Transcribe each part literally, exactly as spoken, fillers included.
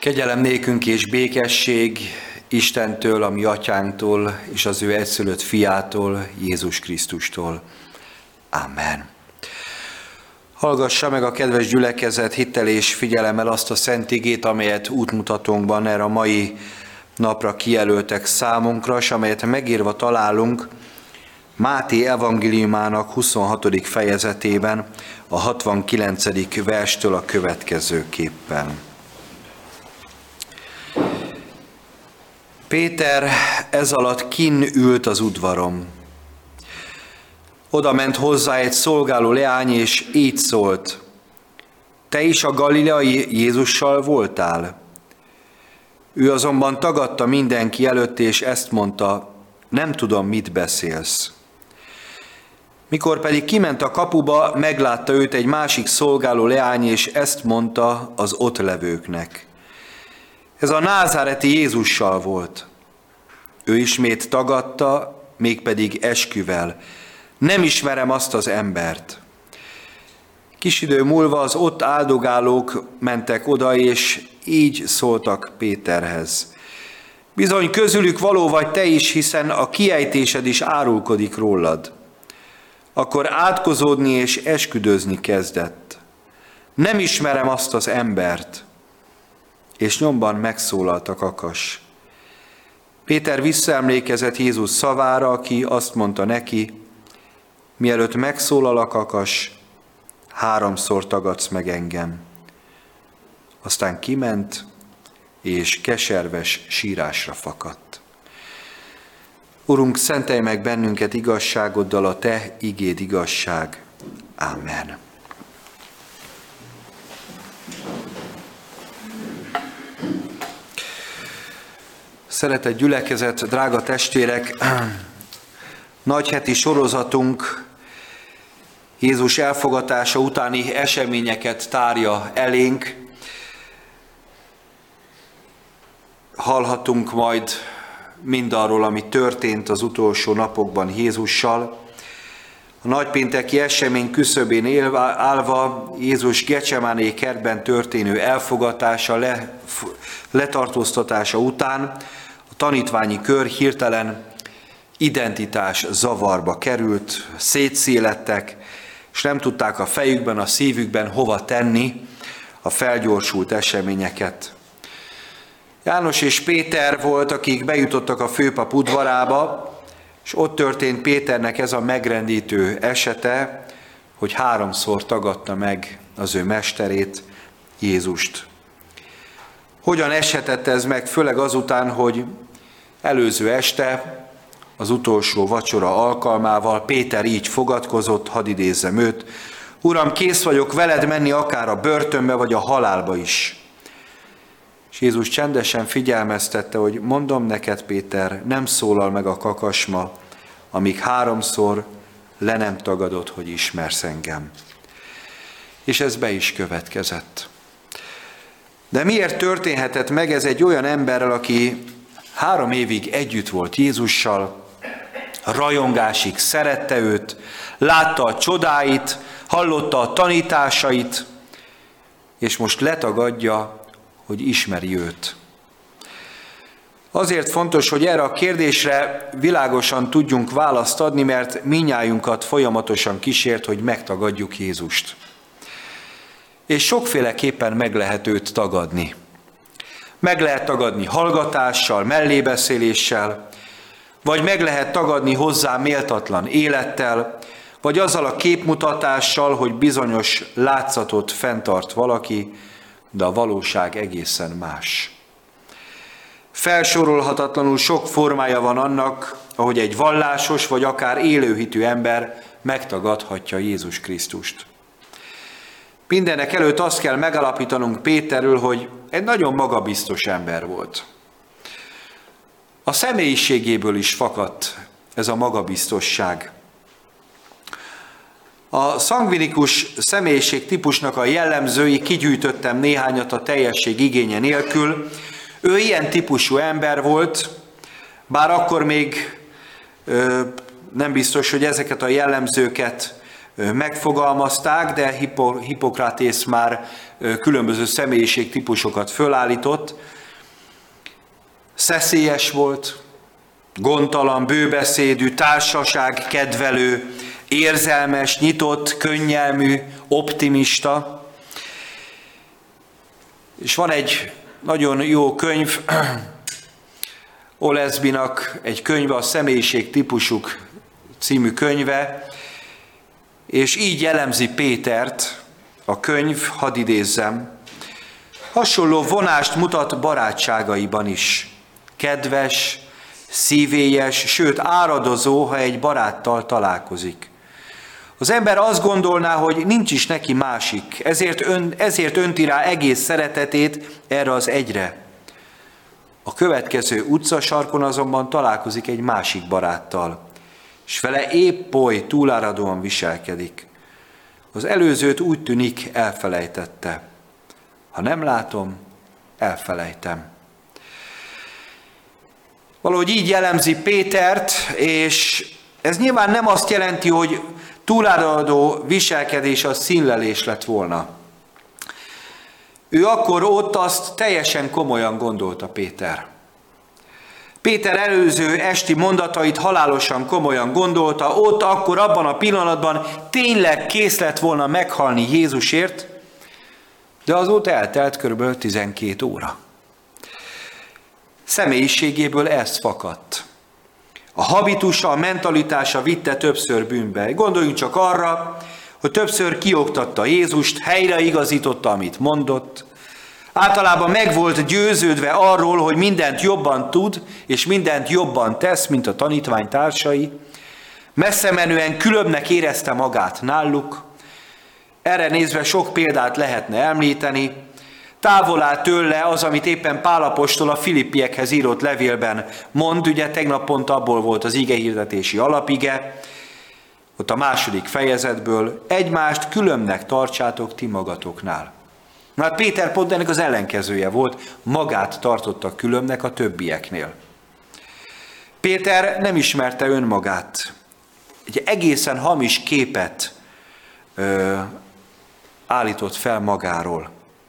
Kegyelem nékünk és békesség Istentől, a mi atyánktól, és az ő egyszülött fiától, Jézus Krisztustól. Amen. Hallgassa meg a kedves gyülekezet hittel és figyelemmel azt a szent igét, amelyet útmutatónkban erre a mai napra kijelöltek számunkra, és amelyet megírva találunk Máté evangéliumának huszonhatodik fejezetében, a hatvankilencedik verstől a következőképpen. Péter ez alatt kinn ült az udvaron. Oda ment hozzá egy szolgáló leány, és így szólt: te is a galileai Jézussal voltál? Ő azonban tagadta mindenki előtt, és ezt mondta: nem tudom, mit beszélsz. Mikor pedig kiment a kapuba, meglátta őt egy másik szolgáló leány, és ezt mondta az ott levőknek: ez a názáreti Jézussal volt. Ő ismét tagadta, mégpedig esküvel: nem ismerem azt az embert. Kis idő múlva az ott áldogálók mentek oda, és így szóltak Péterhez: bizony közülük való vagy te is, hiszen a kiejtésed is árulkodik rólad. Akkor átkozódni és esküdözni kezdett: nem ismerem azt az embert. És nyomban megszólalt a kakas. Péter visszaemlékezett Jézus szavára, aki azt mondta neki: mielőtt megszólal a kakas, háromszor tagadsz meg engem. Aztán kiment, és keserves sírásra fakadt. Urunk, szentelj meg bennünket igazságoddal, a te igéd igazság. Amen. Szeretett gyülekezet, drága testvérek, nagyheti sorozatunk Jézus elfogatása utáni eseményeket tárja elénk. Hallhatunk majd mindarról, ami történt az utolsó napokban Jézussal. A nagypénteki esemény küszöbén állva Jézus Gecsemáné kertben történő elfogatása, le, letartóztatása után a tanítványi kör hirtelen identitás zavarba került, szétszélettek, és nem tudták a fejükben, a szívükben hova tenni a felgyorsult eseményeket. János és Péter volt, akik bejutottak a főpap udvarába, és ott történt Péternek ez a megrendítő esete, hogy háromszor tagadta meg az ő mesterét, Jézust. Hogyan eshetett ez meg, főleg azután, hogy előző este, az utolsó vacsora alkalmával Péter így fogadkozott, hadd idézzem őt: Uram, kész vagyok veled menni akár a börtönbe, vagy a halálba is. És Jézus csendesen figyelmeztette, hogy mondom neked, Péter, nem szólal meg a kakas ma, amíg háromszor le nem tagadod, hogy ismersz engem. És ez be is következett. De miért történhetett meg ez egy olyan emberrel, aki három évig együtt volt Jézussal, rajongásig szerette őt, látta a csodáit, hallotta a tanításait, és most letagadja, hogy ismeri őt. Azért fontos, hogy erre a kérdésre világosan tudjunk választ adni, mert mindnyájunkat folyamatosan kísért, hogy megtagadjuk Jézust. És sokféleképpen meg lehet őt tagadni. Meg lehet tagadni hallgatással, mellébeszéléssel, vagy meg lehet tagadni hozzá méltatlan élettel, vagy azzal a képmutatással, hogy bizonyos látszatot fenntart valaki, de a valóság egészen más. Felsorolhatatlanul sok formája van annak, ahogy egy vallásos vagy akár élőhitű ember megtagadhatja Jézus Krisztust. Mindenek előtt azt kell megalapítanunk Péterről, hogy egy nagyon magabiztos ember volt. A személyiségéből is fakadt ez a magabiztosság. A szangvinikus személyiség típusnak a jellemzői, kigyűjtöttem néhányat a teljesség igénye nélkül. Ő ilyen típusú ember volt, bár akkor még ö, nem biztos, hogy ezeket a jellemzőket megfogalmazták, de Hippokratész már különböző személyiségtípusokat fölállított. Szeszélyes volt, gondtalan, bőbeszédű, társaság kedvelő, érzelmes, nyitott, könnyelmű, optimista. És van egy nagyon jó könyv, Olesbinak egy könyve, a Személyiségtípusuk című könyve, és így jellemzi Pétert a könyv, hadd idézzem. Hasonló vonást mutat barátságaiban is. Kedves, szívélyes, sőt áradozó, ha egy baráttal találkozik. Az ember azt gondolná, hogy nincs is neki másik, ezért, ön, ezért önti rá egész szeretetét erre az egyre. A következő utcasarkon azonban találkozik egy másik baráttal, és vele épp oly túláradóan viselkedik. Az előzőt úgy tűnik elfelejtette. Ha nem látom, elfelejtem. Valahogy így jellemzi Pétert, és ez nyilván nem azt jelenti, hogy túláradó viselkedés az színlelés lett volna. Ő akkor ott azt teljesen komolyan gondolta Péter. Péter előző esti mondatait halálosan komolyan gondolta, ott akkor abban a pillanatban tényleg kész lett volna meghalni Jézusért, de azóta eltelt kb. tizenkét óra. Személyiségéből ez fakadt. A habitusa, a mentalitása vitte többször bűnbe. Gondoljunk csak arra, hogy többször kioktatta Jézust, helyreigazította, amit mondott. Általában meg volt győződve arról, hogy mindent jobban tud, és mindent jobban tesz, mint a tanítványtársai. Messze menően különbnek érezte magát náluk. Erre nézve sok példát lehetne említeni. Távol áll tőle az, amit éppen Pál apostol a Filippiekhez írott levélben mond, ugye tegnap pont abból volt az igehirdetési alapige, ott a második fejezetből, egymást különbnek tartsátok ti magatoknál. Na hát Péter pont ennek az ellenkezője volt, magát tartotta különbnek a többieknél. Péter nem ismerte önmagát, egy egészen hamis képet ö, állított fel magáról.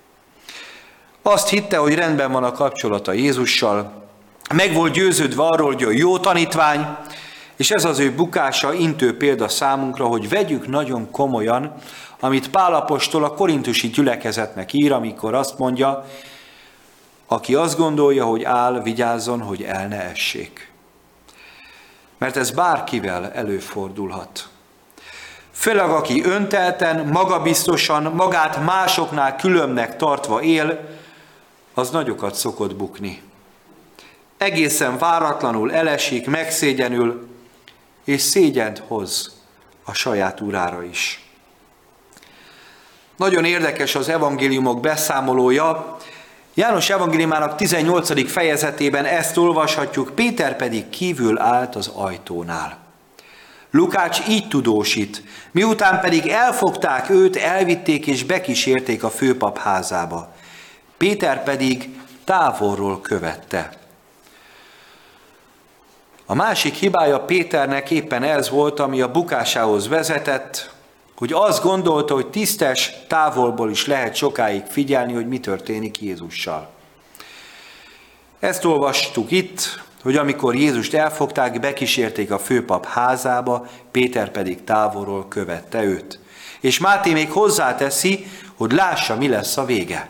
Azt hitte, hogy rendben van a kapcsolata Jézussal, meg volt győződve arról, hogy a jó tanítvány, és ez az ő bukása intő példa számunkra, hogy vegyük nagyon komolyan, amit Pál apostol a korintusi gyülekezetnek ír, amikor azt mondja, aki azt gondolja, hogy áll, vigyázzon, hogy el ne essék. Mert ez bárkivel előfordulhat. Főleg aki öntelten, magabiztosan, magát másoknál különbnek tartva él, az nagyokat szokott bukni. Egészen váratlanul elesik, megszégyenül, és szégyent hoz a saját urára is. Nagyon érdekes az evangéliumok beszámolója. János evangéliumának tizennyolcadik fejezetében ezt olvashatjuk, Péter pedig kívül állt az ajtónál. Lukács így tudósít, miután pedig elfogták őt, elvitték és bekísérték a főpap házába. Péter pedig távolról követte. A másik hibája Péternek éppen ez volt, ami a bukásához vezetett, hogy azt gondolta, hogy tisztes távolból is lehet sokáig figyelni, hogy mi történik Jézussal. Ezt olvastuk itt, hogy amikor Jézust elfogták, bekísérték a főpap házába, Péter pedig távolról követte őt. És Máté még hozzáteszi, hogy lássa, mi lesz a vége.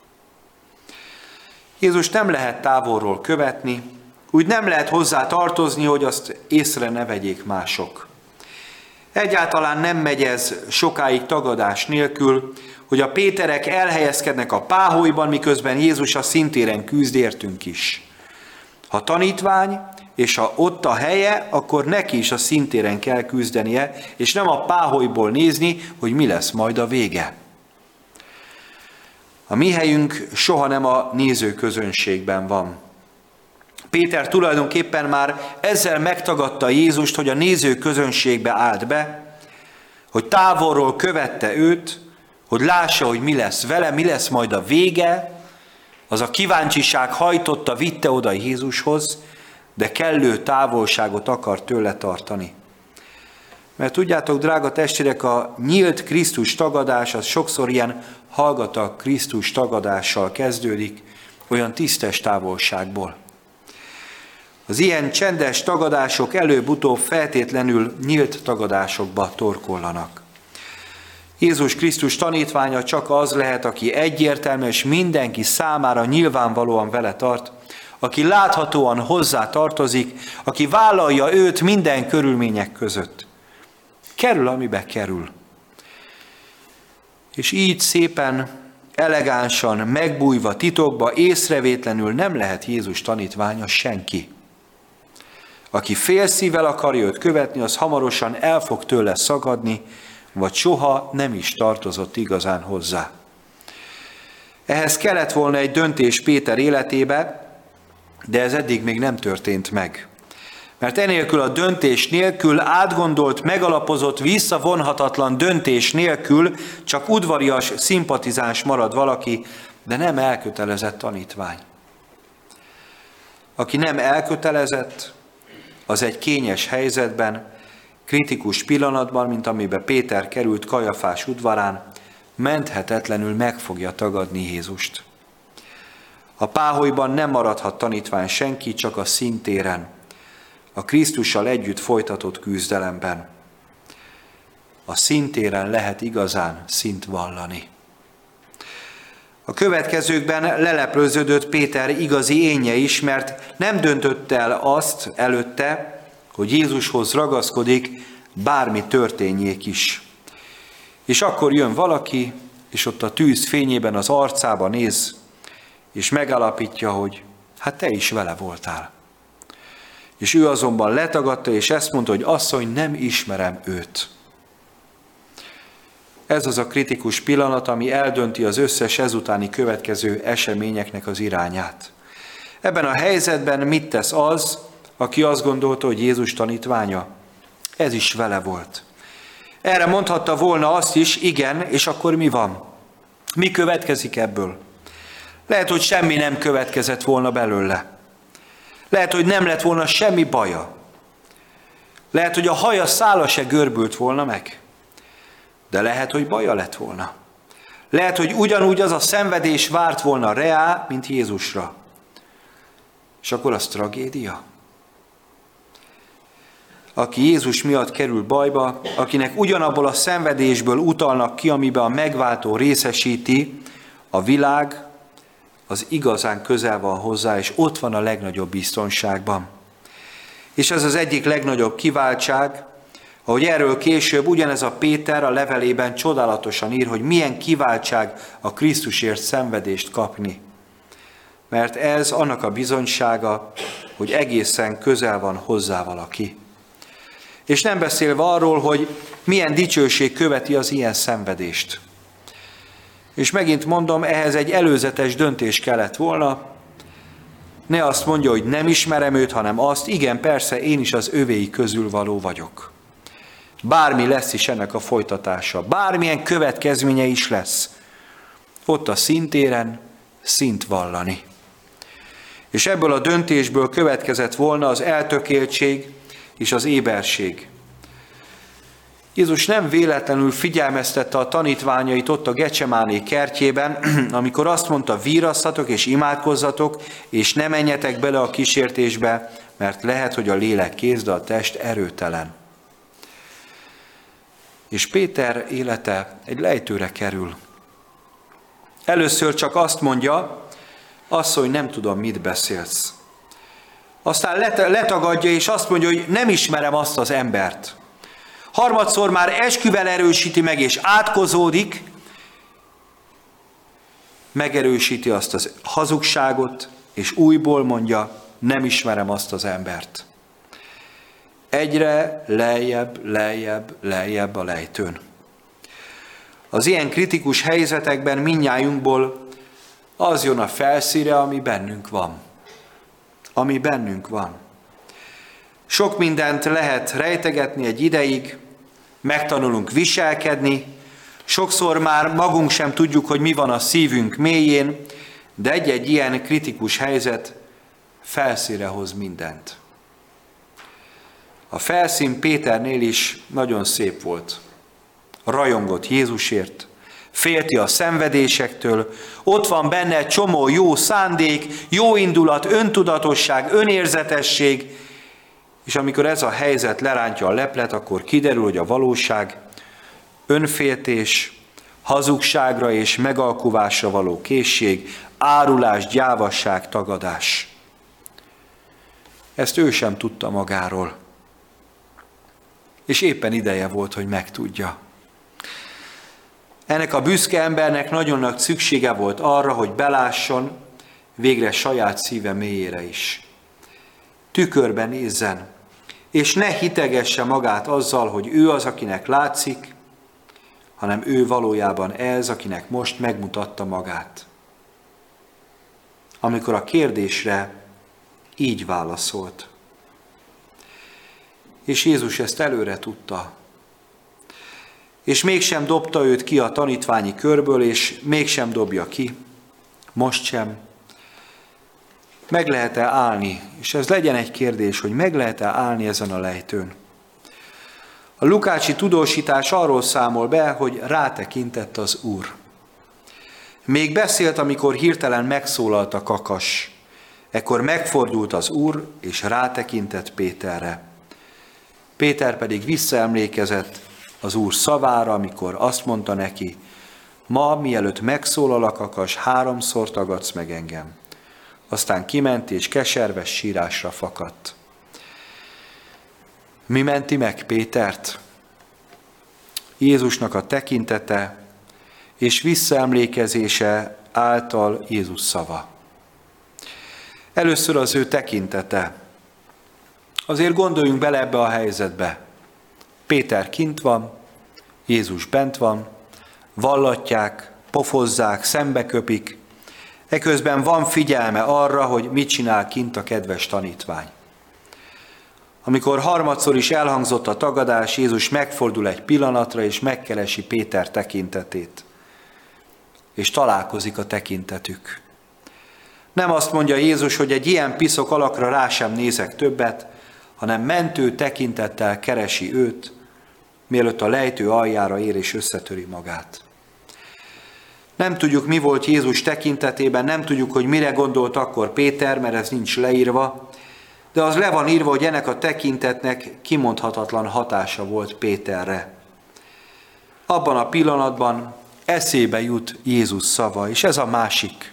Jézus nem lehet távolról követni, úgy nem lehet hozzá tartozni, hogy azt észre ne vegyék mások. Egyáltalán nem megy ez sokáig tagadás nélkül, hogy a Péterek elhelyezkednek a páholyban, miközben Jézus a szintéren küzd értünk is. Ha tanítvány, és ha ott a helye, akkor neki is a szintéren kell küzdenie, és nem a páholyból nézni, hogy mi lesz majd a vége. A mi helyünk soha nem a nézőközönségben van. Péter tulajdonképpen már ezzel megtagadta Jézust, hogy a nézőközönségbe állt be, hogy távolról követte őt, hogy lássa, hogy mi lesz vele, mi lesz majd a vége. Az a kíváncsiság hajtotta, vitte oda Jézushoz, de kellő távolságot akar tőle tartani. Mert tudjátok, drága testvérek, a nyílt Krisztus tagadás az sokszor ilyen hallgatag Krisztus tagadással kezdődik, olyan tisztes távolságból. Az ilyen csendes tagadások előbb-utóbb feltétlenül nyílt tagadásokba torkollanak. Jézus Krisztus tanítványa csak az lehet, aki egyértelmű és mindenki számára nyilvánvalóan vele tart, aki láthatóan hozzá tartozik, aki vállalja őt minden körülmények között. Kerül, amibe kerül. És így szépen, elegánsan, megbújva titokba, észrevétlenül nem lehet Jézus tanítványa senki. Aki félszívvel akarja őt követni, az hamarosan el fog tőle szagadni, vagy soha nem is tartozott igazán hozzá. Ehhez kellett volna egy döntés Péter életébe, de ez eddig még nem történt meg. Mert enélkül a döntés nélkül, átgondolt, megalapozott, visszavonhatatlan döntés nélkül csak udvarias, szimpatizáns marad valaki, de nem elkötelezett tanítvány. Aki nem elkötelezett, az egy kényes helyzetben, kritikus pillanatban, mint amiben Péter került Kajafás udvarán, menthetetlenül meg fogja tagadni Jézust. A páholyban nem maradhat tanítvány senki, csak a színtéren, a Krisztussal együtt folytatott küzdelemben. A színtéren lehet igazán szint vallani. A következőkben leleplőződött Péter igazi énje is, mert nem döntött el azt előtte, hogy Jézushoz ragaszkodik, bármi történjék is. És akkor jön valaki, és ott a tűz fényében az arcába néz, és megállapítja, hogy hát te is vele voltál. És ő azonban letagadta, és ezt mondta, hogy asszony, nem ismerem őt. Ez az a kritikus pillanat, ami eldönti az összes ezutáni következő eseményeknek az irányát. Ebben a helyzetben mit tesz az, aki azt gondolta, hogy Jézus tanítványa? Ez is vele volt. Erre mondhatta volna azt is, igen, és akkor mi van? Mi következik ebből? Lehet, hogy semmi nem következett volna belőle. Lehet, hogy nem lett volna semmi baja. Lehet, hogy a haja szála se görbült volna meg. De lehet, hogy baja lett volna. Lehet, hogy ugyanúgy az a szenvedés várt volna reá, mint Jézusra. És akkor az tragédia. Aki Jézus miatt kerül bajba, akinek ugyanabból a szenvedésből utalnak ki, amiben a megváltó részesíti, a világ, az igazán közel van hozzá, és ott van a legnagyobb biztonságban. És ez az egyik legnagyobb kiváltság, ahogy erről később ugyanez a Péter a levelében csodálatosan ír, hogy milyen kiváltság a Krisztusért szenvedést kapni. Mert ez annak a bizonysága, hogy egészen közel van hozzá valaki. És nem beszélve arról, hogy milyen dicsőség követi az ilyen szenvedést. És megint mondom, ehhez egy előzetes döntés kellett volna. Ne azt mondja, hogy nem ismerem őt, hanem azt, igen, persze, én is az övéi közül való vagyok. Bármi lesz is ennek a folytatása, bármilyen következménye is lesz. Ott a színtéren szint vallani. És ebből a döntésből következett volna az eltökéltség és az éberség. Jézus nem véletlenül figyelmeztette a tanítványait ott a Gecsemáné kertjében, amikor azt mondta, vírasszatok és imádkozzatok, és ne menjetek bele a kísértésbe, mert lehet, hogy a lélek kész, de a test erőtelen. És Péter élete egy lejtőre kerül. Először csak azt mondja, asszony, nem tudom, mit beszélsz. Aztán letagadja, és azt mondja, hogy nem ismerem azt az embert. Harmadszor már esküvel erősíti meg, és átkozódik, megerősíti azt az hazugságot, és újból mondja, nem ismerem azt az embert. Egyre lejjebb, lejjebb, lejjebb a lejtőn. Az ilyen kritikus helyzetekben mindnyájunkból az jön a felszínre, ami bennünk van. Ami bennünk van. Sok mindent lehet rejtegetni egy ideig, megtanulunk viselkedni, sokszor már magunk sem tudjuk, hogy mi van a szívünk mélyén, de egy-egy ilyen kritikus helyzet felszínre hoz mindent. A felszín Péternél is nagyon szép volt. Rajongott Jézusért, félti a szenvedésektől, ott van benne egy csomó jó szándék, jó indulat, öntudatosság, önérzetesség, és amikor ez a helyzet lerántja a leplet, akkor kiderül, hogy a valóság önféltés, hazugságra és megalkuvásra való készség, árulás, gyávasság, tagadás. Ezt ő sem tudta magáról. És éppen ideje volt, hogy megtudja. Ennek a büszke embernek nagyon nagy szüksége volt arra, hogy belásson végre saját szíve mélyére is. Tükörbe nézzen, és ne hitegesse magát azzal, hogy ő az, akinek látszik, hanem ő valójában ez, akinek most megmutatta magát. Amikor a kérdésre így válaszolt. És Jézus ezt előre tudta. És mégsem dobta őt ki a tanítványi körből, és mégsem dobja ki, most sem. Meg lehet-e állni? És ez legyen egy kérdés, hogy meg lehet-e állni ezen a lejtőn. A lukácsi tudósítás arról számol be, hogy rátekintett az Úr. Még beszélt, amikor hirtelen megszólalt a kakas. Ekkor megfordult az Úr, és rátekintett Péterre. Péter pedig visszaemlékezett az Úr szavára, amikor azt mondta neki, ma, mielőtt megszólal a kakas, háromszor tagadsz meg engem. Aztán kiment, és keserves sírásra fakadt. Mi menti meg Pétert? Jézusnak a tekintete és visszaemlékezése által Jézus szava. Először az ő tekintete. Azért gondoljunk bele ebbe a helyzetbe. Péter kint van, Jézus bent van, vallatják, pofozzák, szembeköpik, eközben van figyelme arra, hogy mit csinál kint a kedves tanítvány. Amikor harmadszor is elhangzott a tagadás, Jézus megfordul egy pillanatra, és megkeresi Péter tekintetét. És találkozik a tekintetük. Nem azt mondja Jézus, hogy egy ilyen piszok alakra rá sem nézek többet, hanem mentő tekintettel keresi őt, mielőtt a lejtő aljára ér és összetöri magát. Nem tudjuk, mi volt Jézus tekintetében, nem tudjuk, hogy mire gondolt akkor Péter, mert ez nincs leírva, de az le van írva, hogy ennek a tekintetnek kimondhatatlan hatása volt Péterre. Abban a pillanatban eszébe jut Jézus szava, és ez a másik.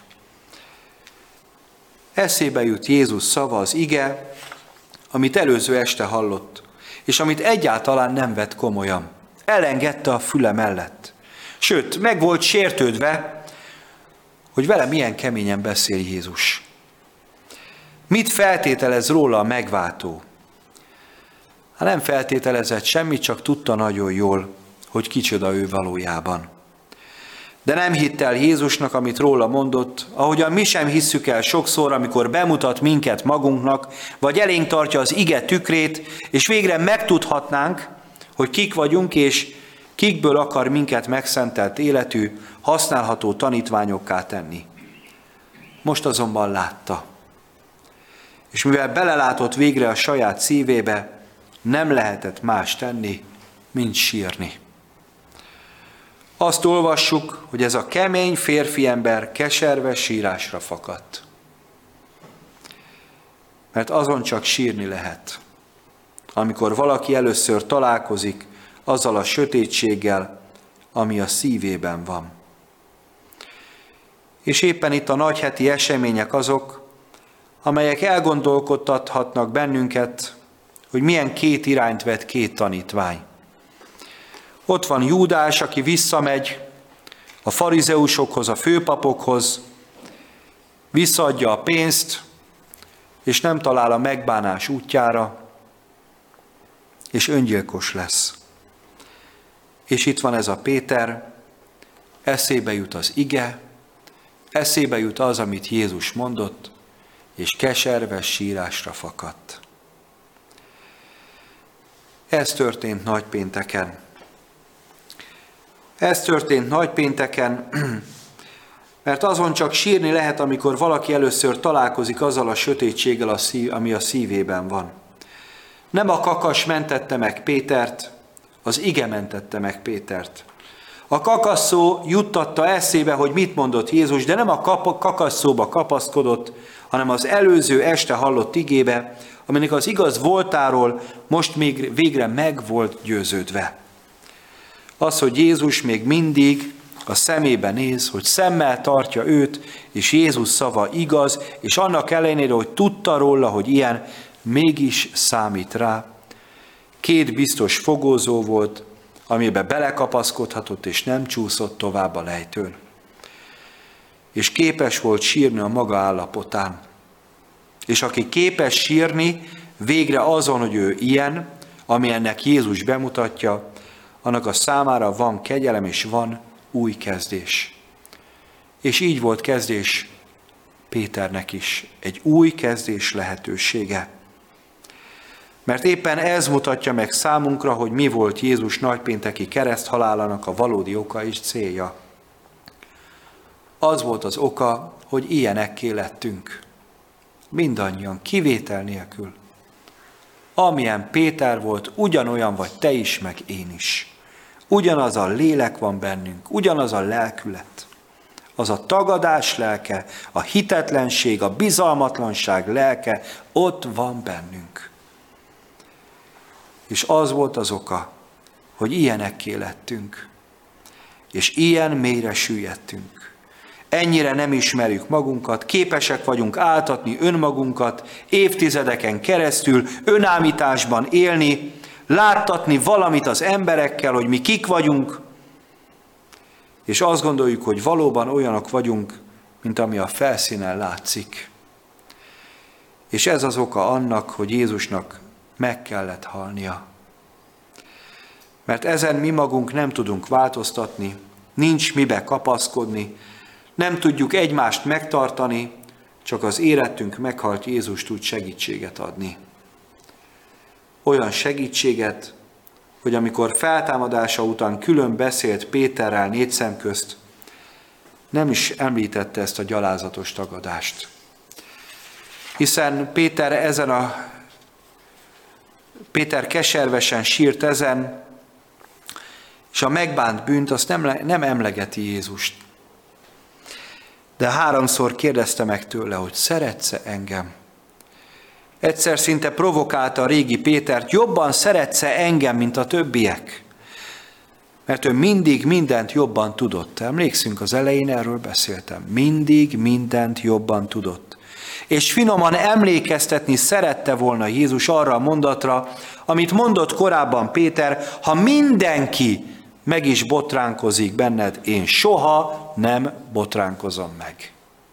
Eszébe jut Jézus szava, az ige, amit előző este hallott, és amit egyáltalán nem vett komolyan. Elengedte a füle mellett. Sőt, meg volt sértődve, hogy vele milyen keményen beszél Jézus. Mit feltételez róla a megváltó? Hát nem feltételezett semmit, csak tudta nagyon jól, hogy kicsoda ő valójában. De nem hitt el Jézusnak, amit róla mondott, ahogyan mi sem hisszük el sokszor, amikor bemutat minket magunknak, vagy elénk tartja az ige tükrét, és végre megtudhatnánk, hogy kik vagyunk, és kikből akar minket megszentelt életű, használható tanítványokká tenni. Most azonban látta. És mivel belelátott végre a saját szívébe, nem lehetett más tenni, mint sírni. Azt olvassuk, hogy ez a kemény férfi ember keserves sírásra fakadt. Mert azon csak sírni lehet, amikor valaki először találkozik azzal a sötétséggel, ami a szívében van. És éppen itt a nagyheti események azok, amelyek elgondolkodtathatnak bennünket, hogy milyen két irányt vett két tanítvány. Ott van Júdás, aki visszamegy a farizeusokhoz, a főpapokhoz, visszaadja a pénzt, és nem talál a megbánás útjára, és öngyilkos lesz. És itt van ez a Péter, eszébe jut az ige, eszébe jut az, amit Jézus mondott, és keserves sírásra fakadt. Ez történt nagypénteken. Ez történt nagypénteken, mert azon csak sírni lehet, amikor valaki először találkozik azzal a sötétséggel, ami a szívében van. Nem a kakas mentette meg Pétert, az ige mentette meg Pétert. A kakasszó juttatta eszébe, hogy mit mondott Jézus, de nem a kakasszóba kapaszkodott, hanem az előző este hallott igébe, aminek az igaz voltáról most még végre meg volt győződve. Az, hogy Jézus még mindig a szemébe néz, hogy szemmel tartja őt, és Jézus szava igaz, és annak ellenére, hogy tudta róla, hogy ilyen, mégis számít rá. Két biztos fogózó volt, amibe belekapaszkodhatott, és nem csúszott tovább a lejtőn. És képes volt sírni a maga állapotán. És aki képes sírni végre azon, hogy ő ilyen, ami ennek Jézus bemutatja, annak a számára van kegyelem, és van új kezdés. És így volt kezdés Péternek is, egy új kezdés lehetősége. Mert éppen ez mutatja meg számunkra, hogy mi volt Jézus nagypénteki kereszthalálának a valódi oka és célja. Az volt az oka, hogy ilyenekké lettünk. Mindannyian, kivétel nélkül. Amilyen Péter volt, ugyanolyan vagy te is, meg én is. Ugyanaz a lélek van bennünk, ugyanaz a lelkület. Az a tagadás lelke, a hitetlenség, a bizalmatlanság lelke ott van bennünk. És az volt az oka, hogy ilyenekké lettünk, és ilyen mélyre süllyedtünk. Ennyire nem ismerjük magunkat, képesek vagyunk áltatni önmagunkat, évtizedeken keresztül önállításban élni, láttatni valamit az emberekkel, hogy mi kik vagyunk, és azt gondoljuk, hogy valóban olyanok vagyunk, mint ami a felszínen látszik. És ez az oka annak, hogy Jézusnak meg kellett halnia. Mert ezen mi magunk nem tudunk változtatni, nincs mibe kapaszkodni, nem tudjuk egymást megtartani, csak az érettünk meghalt Jézus tud segítséget adni. Olyan segítséget, hogy amikor feltámadása után külön beszélt Péterrel négy szem közt, nem is említette ezt a gyalázatos tagadást. Hiszen Péter ezen a Péter keservesen sírt ezen, és a megbánt bűnt azt nem, nem emlegeti Jézust. De háromszor kérdezte meg tőle, hogy szeretsz-e engem? Egyszer szinte provokálta a régi Pétert, jobban szeretsz-e engem, mint a többiek? Mert ő mindig mindent jobban tudott. Emlékszünk, az elején erről beszéltem. Mindig mindent jobban tudott. És finoman emlékeztetni szerette volna Jézus arra a mondatra, amit mondott korábban Péter, ha mindenki meg is botránkozik benned, én soha nem botránkozom meg.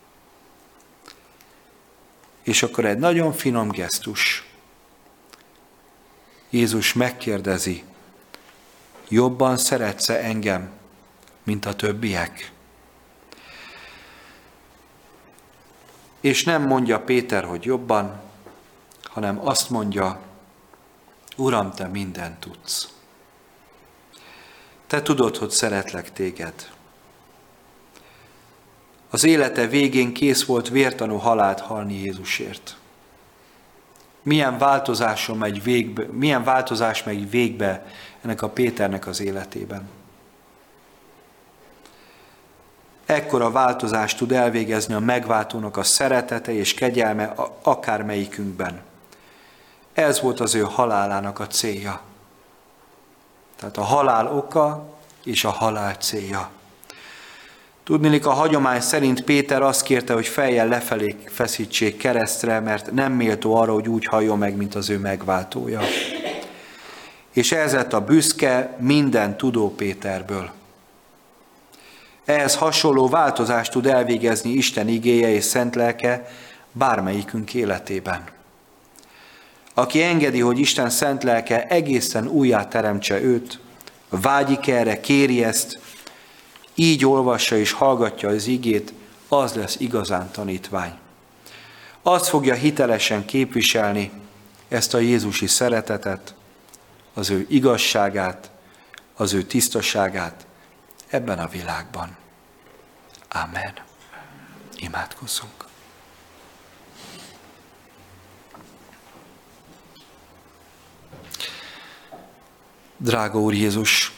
És akkor egy nagyon finom gesztus. Jézus megkérdezi, jobban szeretsz-e engem, mint a többiek? És nem mondja Péter, hogy jobban, hanem azt mondja, Uram, te mindent tudsz. Te tudod, hogy szeretlek téged. Az élete végén kész volt vértanú halált halni Jézusért. Milyen változáson megy végbe, milyen változás megy végbe ennek a Péternek az életében. Ekkora változást tud elvégezni a megváltónak a szeretete és kegyelme akármelyikünkben. Ez volt az ő halálának a célja. Tehát a halál oka és a halál célja. Tudniillik, a hagyomány szerint Péter azt kérte, hogy fejjel lefelé feszítsék keresztre, mert nem méltó arra, hogy úgy halljon meg, mint az ő megváltója. És ez lett a büszke, minden tudó Péterből. Ehhez hasonló változást tud elvégezni Isten igéje és szent lelke bármelyikünk életében. Aki engedi, hogy Isten szent lelke egészen újjá teremtse őt, vágyik erre, kéri ezt, így olvassa és hallgatja az igét, az lesz igazán tanítvány. Az fogja hitelesen képviselni ezt a jézusi szeretetet, az ő igazságát, az ő tisztaságát ebben a világban. Amen. Imádkozzunk. Drága Úr Jézus,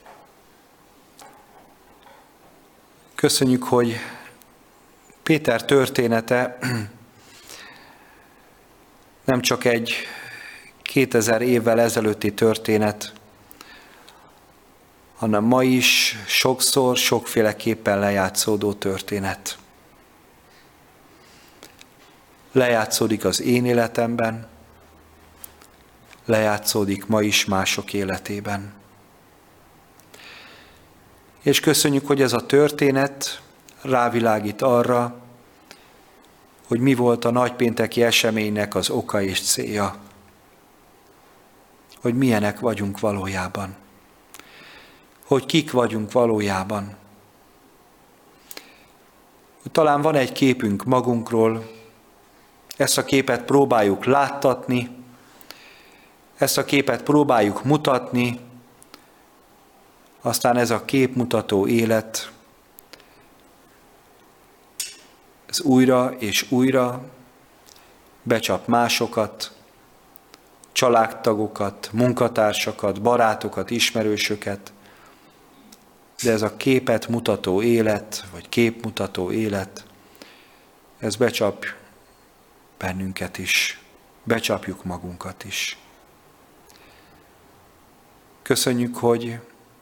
köszönjük, hogy Péter története nem csak egy kétezer évvel ezelőtti történet, hanem ma is sokszor, sokféleképpen lejátszódó történet. Lejátszódik az én életemben, lejátszódik ma is mások életében. És köszönjük, hogy ez a történet rávilágít arra, hogy mi volt a nagypénteki eseménynek az oka és célja. Hogy milyenek vagyunk valójában. Hogy kik vagyunk valójában. Talán van egy képünk magunkról, ezt a képet próbáljuk láttatni, ezt a képet próbáljuk mutatni, aztán ez a képmutató élet, ez újra és újra becsap másokat, családtagokat, munkatársakat, barátokat, ismerősöket, de ez a képet mutató élet, vagy képmutató élet, ez becsap bennünket is, becsapjuk magunkat is. Köszönjük, hogy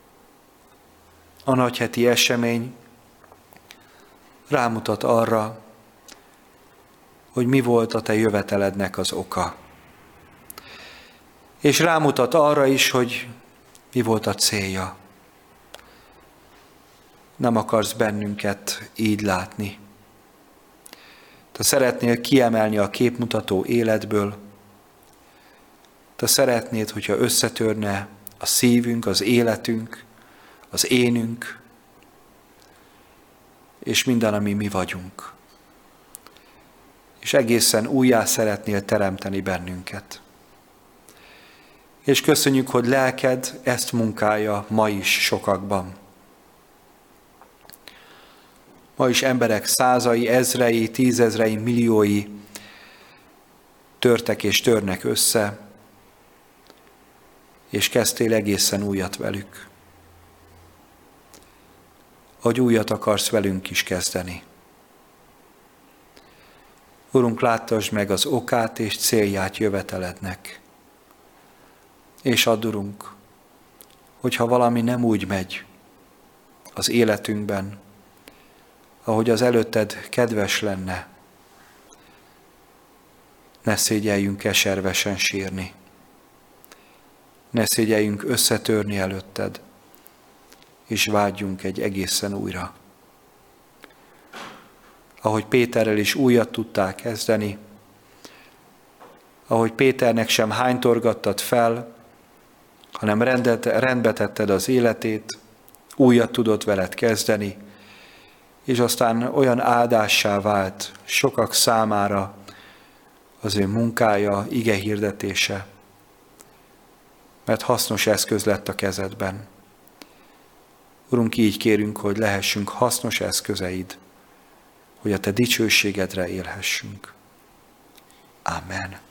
a nagyheti esemény rámutat arra, hogy mi volt a te jövetelednek az oka. És rámutat arra is, hogy mi volt a célja. Nem akarsz bennünket így látni. Te szeretnél kiemelni a képmutató életből. Te szeretnéd, hogyha összetörne a szívünk, az életünk, az énünk, és minden, ami mi vagyunk. És egészen újjá szeretnél teremteni bennünket. És köszönjük, hogy lelked ezt munkálja ma is sokakban. Ma is emberek százai, ezrei, tízezrei, milliói törtek és törnek össze, és kezdtél egészen újat velük. Hogy újat akarsz velünk is kezdeni. Urunk, láttasd meg az okát és célját jövetelednek. És add, Urunk, hogyha valami nem úgy megy az életünkben, ahogy az előtted kedves lenne, ne szégyeljünk keservesen sírni. Ne szégyeljünk összetörni előtted, és vágyjunk egy egészen újra. Ahogy Péterrel is újat tudták kezdeni, ahogy Péternek sem hánytorgattad fel, hanem rendet, rendbe tetted az életét, újat tudott veled kezdeni, és aztán olyan áldássá vált sokak számára az ő munkája, ige hirdetése, mert hasznos eszköz lett a kezedben. Urunk, így kérünk, hogy lehessünk hasznos eszközeid, hogy a te dicsőségedre élhessünk. Amen.